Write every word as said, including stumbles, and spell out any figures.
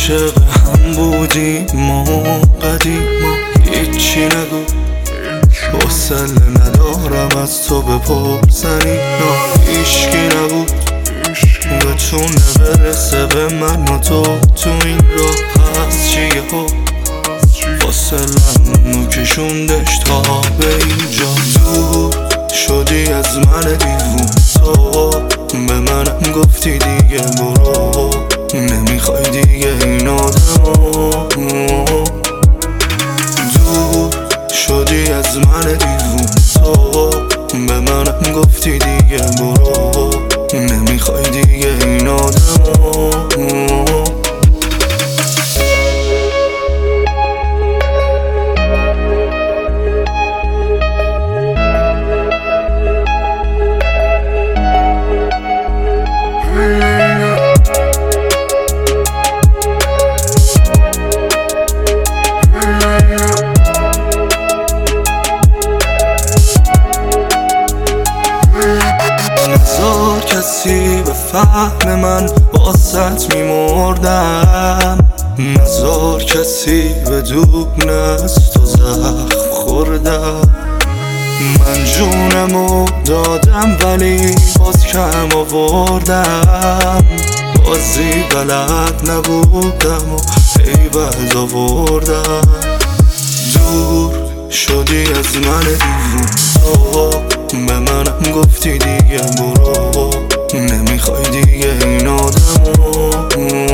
عاشق هم بودیم و قدیما، هیچی نگو حوصله ندارم از تو بپرسن اینا. هیچکی نبود بتونه برسه به من و تو تو این راه. هست چیه ها فاصله‌مو کشوندش تا به اینجا. دور شدی از من دیوون، تو به منم گفتی دیگه برو، نمیخوای دیگه این آدمو. دور شدی از من دیوون، تو به منم گفتی دیگه برو، نمیخوای دیگه این آدمو. نذار کسی به فهم من واسط میمردم، نذار کسی بدونه از تو زخم خوردم. من جونمو دادم ولی باز کم آوردم، بازی بلد نبودم و عیبت آوردم. دور شدی از من دیوون، تو به منم گفتی دیگه برو، نمیخوای دیگه این آدمو.